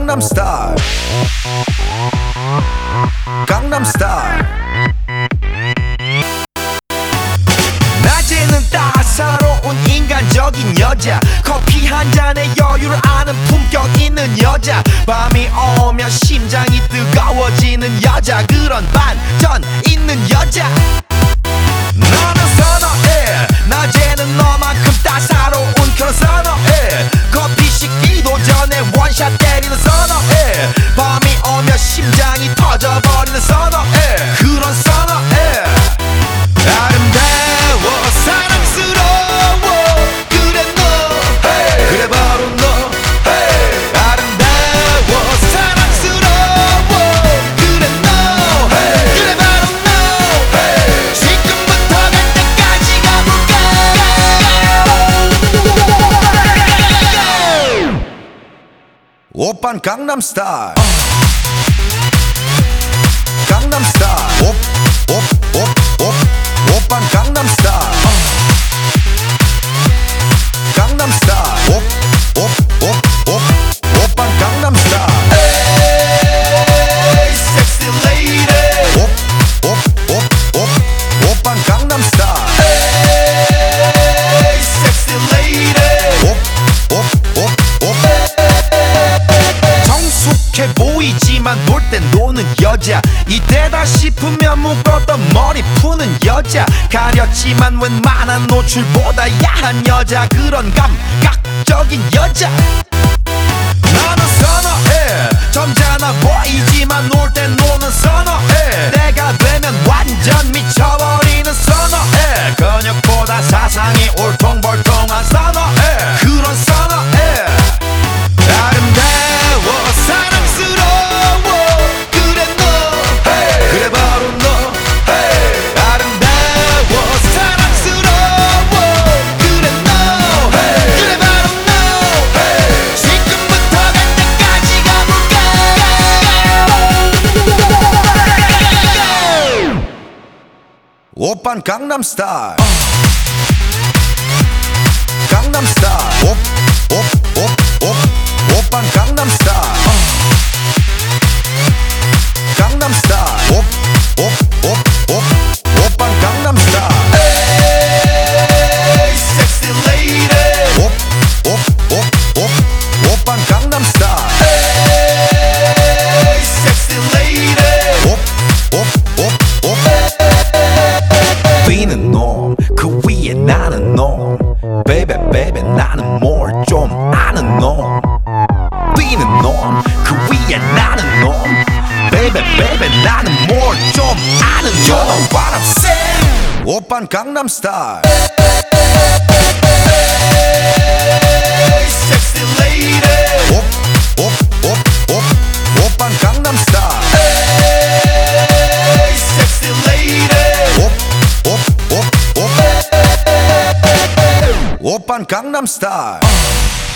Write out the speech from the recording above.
강남스타일 강남스타일 낮에는 따사로운 인간적인 여자 커피 한 잔에 여유를 아는 품격 있는 여자 밤이 오면 심장이 뜨거워지는 여자 그런 반전 있는 여자 나는 선어해 낮에는 너만큼 따사로운 그런 선어해 커피 식기도 전에 원샷 때리는 선어해 밤이 오면 심장이 터져버리는 선어해 그런 선어해 아름다워 사랑스러워 그래 너 hey. 그래 바로 너 hey. 아름다워 사랑스러워 그래 너 hey. 그래 바로 너 hey. 지금부터 갈 때까지 가볼까 오빤 강남스타일 강남스타일 오빤 강남스타일 강남스타일 오빤 강남스타일 에이 섹시 레이디 오빤 강남스타일 에이 섹시 레이디 성숙해 보이지만 놀 땐 노는 여자 이때다 싶으면 묶었던 머리 푸는 여자 가렸지만 웬만한 노출보다 야한 여자 그런 감각적인 여자 나는 선어해 점잖아 보이지만 놀 땐 노는 선어해 내가 되면 완전 미쳐버리는 선어해 근육보다 사상이 울퉁불퉁한 선어해 그런 선어해 아름다워 사랑스러워 그래 너 hey. 그래 바로 너 hey. 아름다워 사랑스러워 그래 너 hey. 그래 바로 너 hey. 지금부터 갈 때까지 가볼까 오빤 강남스타일 강남스타일 오빤 강남스타일 강남스타일 오빤 강남스타일 에이 섹시 레이디 오빤 강남스타일 에이 섹시 레이디 뛰는 놈 그 위에 나는 놈 베이베 베이베 나는 뭘 좀 아는 놈 뛰는 놈 그 위에 나는 놈 베이베 베이베 나는 뭘 좀 아는 놈 You know what I'm saying 오빤 강남스타일 에이 섹시 레이디 오빤 강남스타일 에이 섹시 레이디 오빤 강남스타일